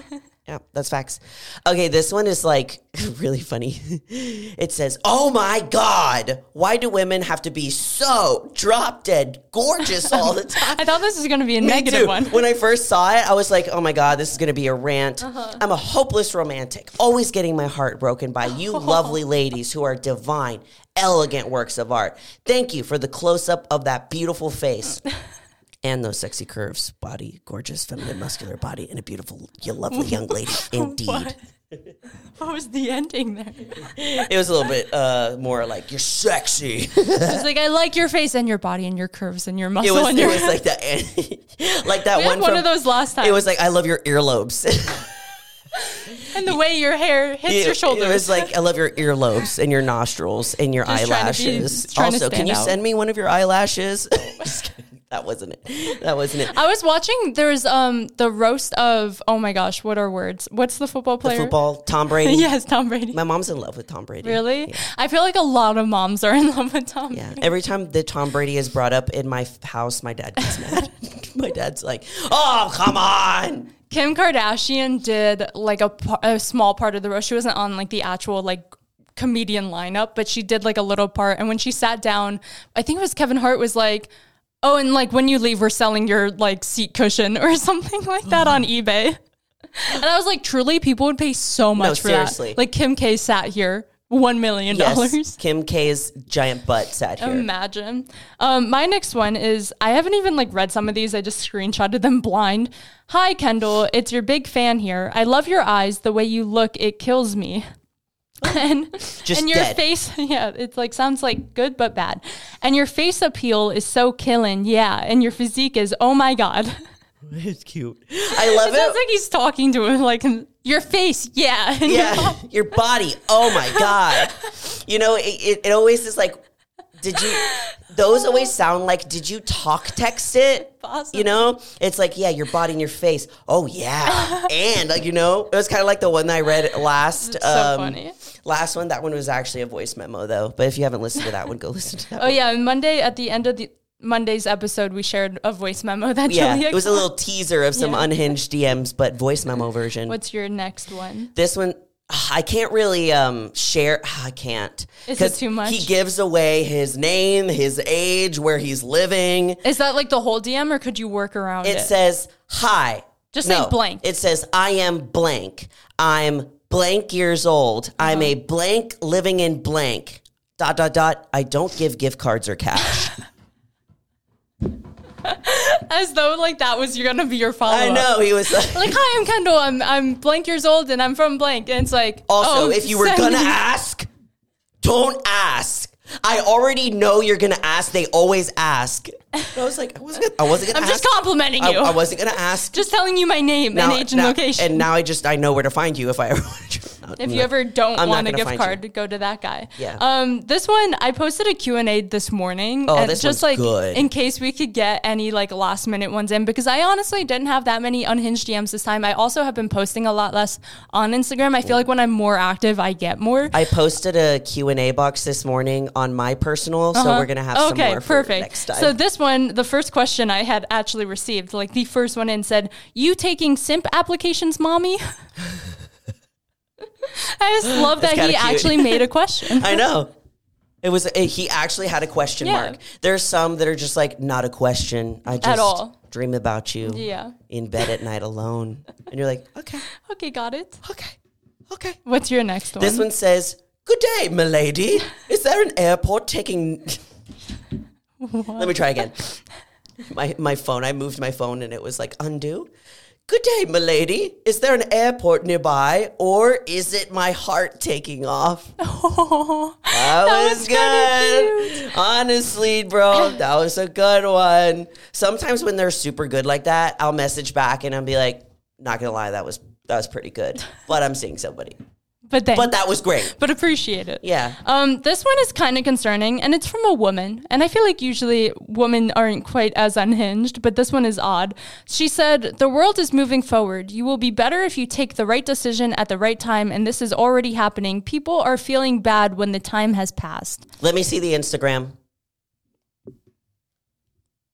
Yeah, that's facts. Okay, this one is like really funny. It says, "Oh my God, why do women have to be so drop dead gorgeous all the time?" I thought this was going to be a Me negative too. one. When I first saw it, I was like, "Oh my God, this is going to be a rant." I'm a hopeless romantic, always getting my heart broken by you lovely ladies who are divine, elegant works of art. Thank you for the close up of that beautiful face. And those sexy curves, body, gorgeous, feminine, muscular body, and a beautiful, lovely young lady. Indeed. What was the ending there? It was a little bit more like, you're sexy. It was like, I like your face and your body and your curves and your muscle. It and your was like that, like that we one. had one of those last time. It was like, I love your earlobes. And the way your hair hits your shoulders. It was like, I love your earlobes and your nostrils and your Just eyelashes. trying to Also, can you stand out. send me one of your eyelashes? That wasn't it. That wasn't it. I was watching, there's the roast of, oh my gosh, what are words? What's the football player? Football, Tom Brady. Yes, Tom Brady. My mom's in love with Tom Brady. Really? Yeah. I feel like a lot of moms are in love with Tom Yeah. Brady. Every time that Tom Brady is brought up in my house, my dad gets mad. My dad's like, "Oh, come on." Kim Kardashian did like a small part of the roast. She wasn't on like the actual like comedian lineup, but she did like a little part. And when she sat down, I think it was Kevin Hart was like, "Oh, and like when you leave, we're selling your like seat cushion or something like that on eBay." And I was like, truly, people would pay so much for seriously. that. Like Kim K sat here, $1 million. Yes, Kim K's giant butt sat here. Imagine. My next one is, I haven't even like read some of these. I just screenshotted them blind. "Hi, Kendall. It's your big fan here. I love your eyes. The way you look, it kills me." And your dead. face, yeah, it's like sounds like good but bad. "And your face appeal is so killing, yeah. And your physique is, oh my God." It's cute. I love It sounds it. like he's talking to him like, your face, yeah. And Yeah, your body. Oh my God. You know, it always is like, those always sound like, did you talk text it? Possibly. You know, it's like, yeah, your body and your face. Oh yeah. And you know, it was kind of like the one that I read last. It's so funny. Last one. That one was actually a voice memo though. But if you haven't listened to that one, go listen to that Oh one. yeah, Monday at the end of Monday's episode, we shared a voice memo that Yeah, Julia it was a got. little teaser of some unhinged DMs, but voice memo version. What's your next one? This one, I can't really share. I can't. Is it 'Cause too much? He gives away his name, his age, where he's living. Is that like the whole DM, or could you work around it? It says, "Hi." Just say blank. It says, "I am blank. I'm blank years old. I'm a blank living in blank. ... I don't give gift cards or cash." As though like that was gonna be your follow-up. I know. He was Like, "Hi, I'm Kendall. I'm blank years old and I'm from blank." And it's like, also, oh, if you were send gonna me- ask, don't ask. I already know you're gonna ask. They always ask. I was like, I wasn't gonna I'm ask. just complimenting you. I wasn't gonna ask. Just telling you my name and age and location. And now I know where to find you if I ever. If you ever don't I'm not want a gonna gift find card, go to that guy. Yeah. This one, I posted a Q&A this morning. Oh, and this just one's like good. in case we could get any like last minute ones in, because I honestly didn't have that many unhinged DMs this time. I also have been posting a lot less on Instagram. I feel like when I'm more active, I get more. I posted a Q&A box this morning on my personal, so we're gonna have some more for perfect. next time. So this one, the first question I had actually received, like the first one in said, "You taking simp applications, mommy?" I just love that kinda he cute. actually made a question. I know. He actually had a question Yeah. mark. There's some that are just like, not a question. I just all. dream about you Yeah. in bed at night alone. And you're like, okay, Okay, got it. okay. What's your next one? This one says, "Good day, milady. Is there an airport taking..." Let me try again. My phone, I moved my phone and it was like, undo. "Good day, milady. Is there an airport nearby, or is it my heart taking off?" Oh, That was kinda good. Honestly, bro, that was a good one. Sometimes when they're super good like that, I'll message back and I'll be like, "Not gonna lie, that was pretty good. But I'm seeing somebody. but That was great." but appreciate it. Yeah. This one is kind of concerning, and it's from a woman. And I feel like usually women aren't quite as unhinged, but this one is odd. She said, "The world is moving forward. You will be better if you take the right decision at the right time, and this is already happening. People are feeling bad when the time has passed." Let me see the Instagram.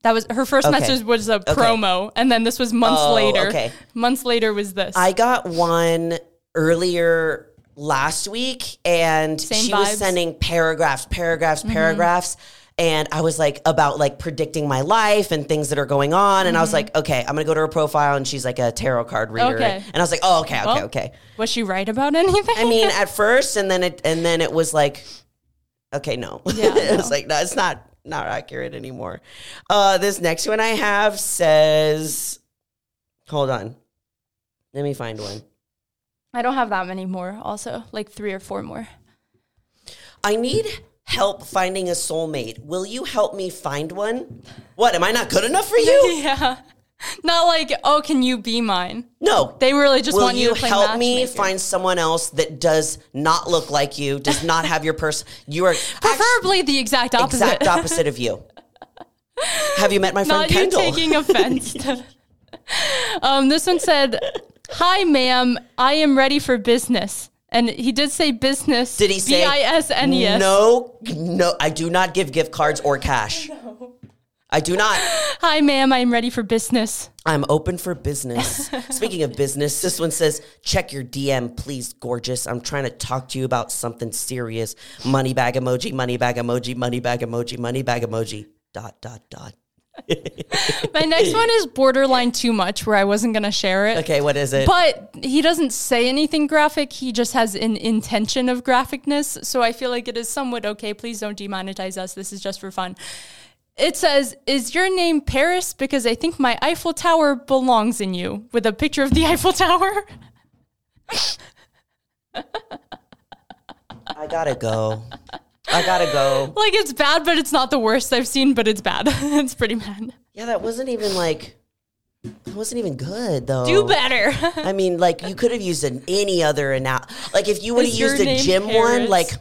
That was her first message was a promo, and then this was months later. Okay. Months later was this. I got one earlier last week, and Same she vibes. was sending paragraphs, and I was like about like predicting my life and things that are going on, and I was like, okay, I'm gonna go to her profile, and she's like a tarot card reader, Okay. and I was like, oh, okay. Was she right about anything? I mean, at first, and then it was like, okay, no, Yeah, it was like, no, it's not accurate anymore. This next one I have says, hold on, let me find one. I don't have that many more. Also, like 3 or 4 more. I need help finding a soulmate. Will you help me find one? What, am I not good enough for you? Yeah. Not like, oh, can you be mine? No. They really just Will want you to play help me matchmaker. find someone else that does not look like you, does not have your person? You are Preferably the exact opposite. exact opposite of you. Have you met my friend Not Kendall? you taking offense to. This one said, "Hi, ma'am. I am ready for business." And he did say business. Did he say BISNES? No, I do not give gift cards or cash. No. I do not. Hi, ma'am. I am ready for business. I'm open for business. Speaking of business, this one says, check your DM, please, gorgeous. I'm trying to talk to you about something serious. Money bag emoji, money bag emoji, money bag emoji, money bag emoji, ... My next one is borderline too much, where I wasn't going to share it. Okay, what is it? But he doesn't say anything graphic. He just has an intention of graphicness. So I feel like it is somewhat okay. Please don't demonetize us. This is just for fun. It says, is your name Paris? Because I think my Eiffel Tower belongs in you. With a picture of the Eiffel Tower. I gotta go. Like, it's bad, but it's not the worst I've seen, but it's bad. It's pretty bad. Yeah, that wasn't even good, though. Do better. I mean, like, you could have used any other like, if you would have Is your used a name gym Paris? one, like,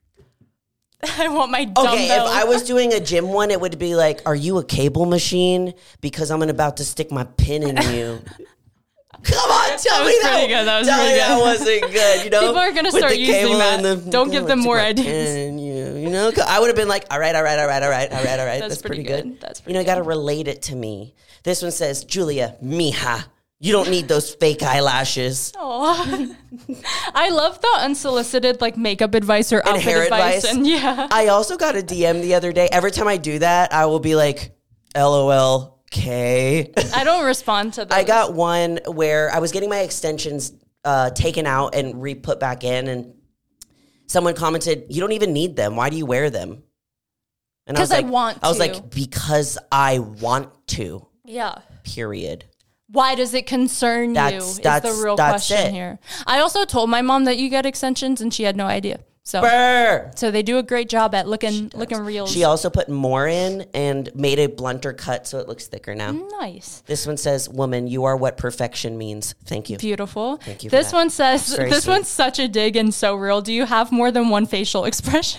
I want my dumbbell. okay, if I was doing a gym one, it would be like, are you a cable machine? Because I'm about to stick my pin in you. Come on, tell me that. Pretty good. That was tell pretty me good. that wasn't good. You know, People are gonna With start the using cable that. and Don't give them stick more my ideas. pin in you know, I would have been like, all right. That's pretty pretty good. good. That's You pretty know, you got to relate it to me. This one says, Julia, mija, you don't need those fake eyelashes. Aw. I love the unsolicited like makeup advice or outfit hair advice. advice. And yeah. I also got a DM the other day. Every time I do that, I will be like, LOL, okay. I don't respond to those. I got one where I was getting my extensions taken out and re-put back in, and someone commented, you don't even need them. Why do you wear them? And 'Cause I want I was to. like, because I want to, Yeah. period. Why does it concern you is the real question it. here. I also told my mom that you get extensions and she had no idea. So Brr. so they do a great job at looking real. She also put more in and made a blunter cut so it looks thicker now. Nice. This one says, woman, you are what perfection means. Thank you. Beautiful. Thank you for This that. one says, very this sweet. one's such a dig and so real. Do you have more than one facial expression?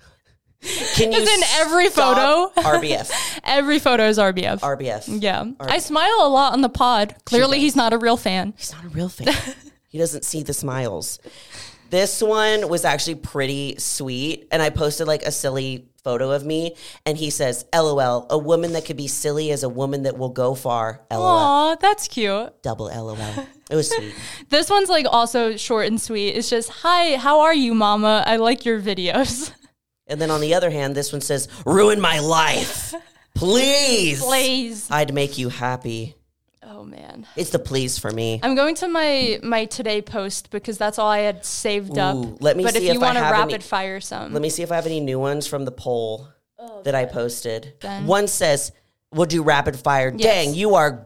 Can you It's in every stop? photo. RBF. Every photo is RBF. RBF. Yeah. I smile a lot on the pod. Clearly, he's not a real fan. He's not a real fan. He doesn't see the smiles. This one was actually pretty sweet. And I posted like a silly photo of me. And he says, LOL, a woman that could be silly is a woman that will go far. LOL. Aw, that's cute. Double LOL. It was sweet. This one's like also short and sweet. It's just, hi, how are you, mama? I like your videos. And then on the other hand, this one says, ruin my life. Please. Please. I'd make you happy. Oh, man. It's the please for me. I'm going to my today post because that's all I had saved up. let me but see if you if I want to have rapid any- fire some. Let me see if I have any new ones from the poll that I posted. Then. One says, we'll do rapid fire. Yes. Dang, you are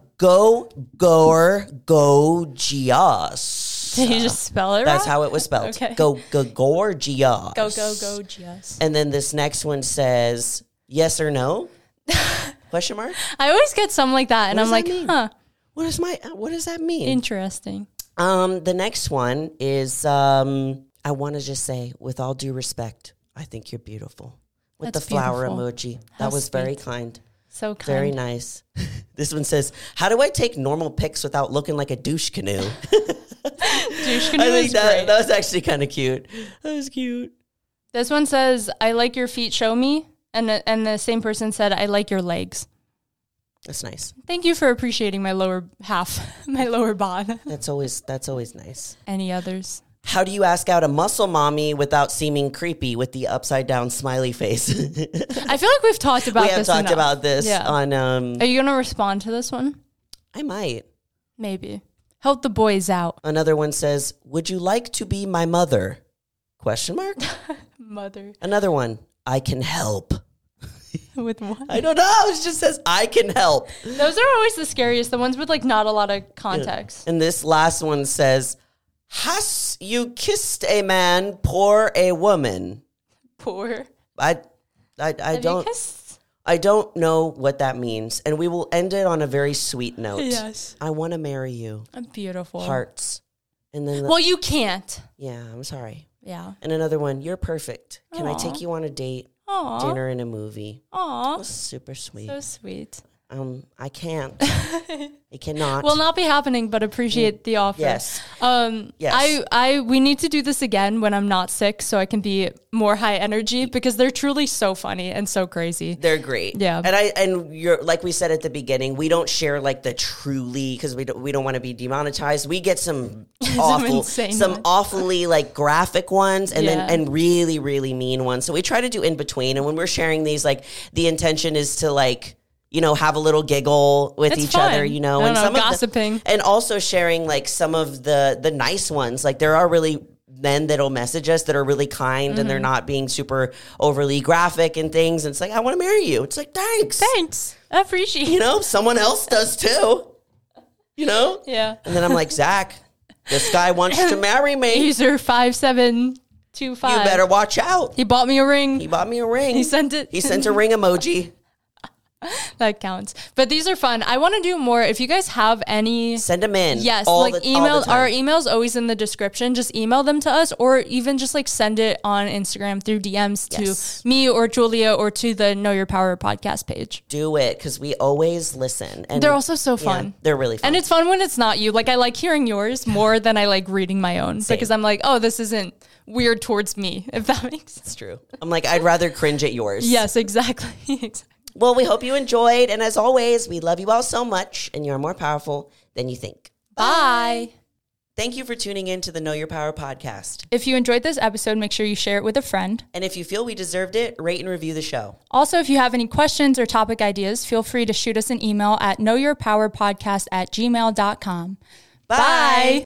gorgeous. Did you just spell it That's wrong? how it was spelled. Okay. Gorgeous. Go, Jess. And then this next one says, yes or no? Question mark? I always get some like that, and What I'm does like, that mean? huh, What does that mean? interesting. The next one is, I want to just say, with all due respect, I think you're beautiful. With That's the flower beautiful. emoji. How That was very sweet. kind. So kind. Very nice. This one says, how do I take normal pics without looking like a douche canoe? Douche canoe I think is that great. was actually kind of cute. That was cute. This one says, I like your feet, show me. And the same person said, I like your legs. That's nice. Thank you for appreciating my lower half, my lower bod. That's always nice. Any others? How do you ask out a muscle mommy without seeming creepy with the upside down smiley face? I feel like we've talked about this. We have talked enough. about this on. Are you going to respond to this one? I might. Maybe. Help the boys out. Another one says, "Would you like to be my mother?" Question mark. Mother. Another one. I can help. With what? I don't know. It just says, I can help. Those are always the scariest. The ones with like not a lot of context. And this last one says, has you kissed a man, poor a woman? Poor. I don't know what that means. And we will end it on a very sweet note. Yes. I want to marry you. Beautiful. Hearts. And then well, you can't. Yeah, I'm sorry. Yeah. And another one, you're perfect. Can I take you on a date? Aww. Dinner and a movie. Aww. That's super sweet. So sweet. I can't. I cannot. Will not be happening, but appreciate the offer. Yes. Yes. We need to do this again when I'm not sick so I can be more high energy because they're truly so funny and so crazy. They're great. Yeah. And you're like we said at the beginning, we don't share like the truly because we don't want to be demonetized. We get some awfully like graphic ones and then really, really mean ones. So we try to do in between. And when we're sharing these, like the intention is to like, have a little giggle with each other, and some gossiping. And also sharing like some of the nice ones. Like there are really men that'll message us that are really kind and they're not being super overly graphic and things. And it's like, I want to marry you. It's like, thanks. I appreciate it. Someone else does too, Yeah. And then I'm like, Zach, this guy wants to marry me. User 5725. You better watch out. He bought me a ring. He sent it. He sent a ring emoji. That counts. But these are fun. I want to do more. If you guys have any, send them in. Yes, email. Our email's always in the description. Just email them to us, or even just like send it on Instagram through DMs to me or Julia or to the Know Your Power podcast page. Do it because we always listen. And they're also so fun. Yeah, they're really fun. And it's fun when it's not you. Like I like hearing yours more than I like reading my own because I'm like, oh, this isn't weird towards me. If that makes sense. It's true. I'm like, I'd rather cringe at yours. Yes, exactly. Well, we hope you enjoyed. And as always, we love you all so much. And you're more powerful than you think. Bye. Thank you for tuning in to the Know Your Power podcast. If you enjoyed this episode, make sure you share it with a friend. And if you feel we deserved it, rate and review the show. Also, if you have any questions or topic ideas, feel free to shoot us an email at knowyourpowerpodcast@gmail.com. Bye.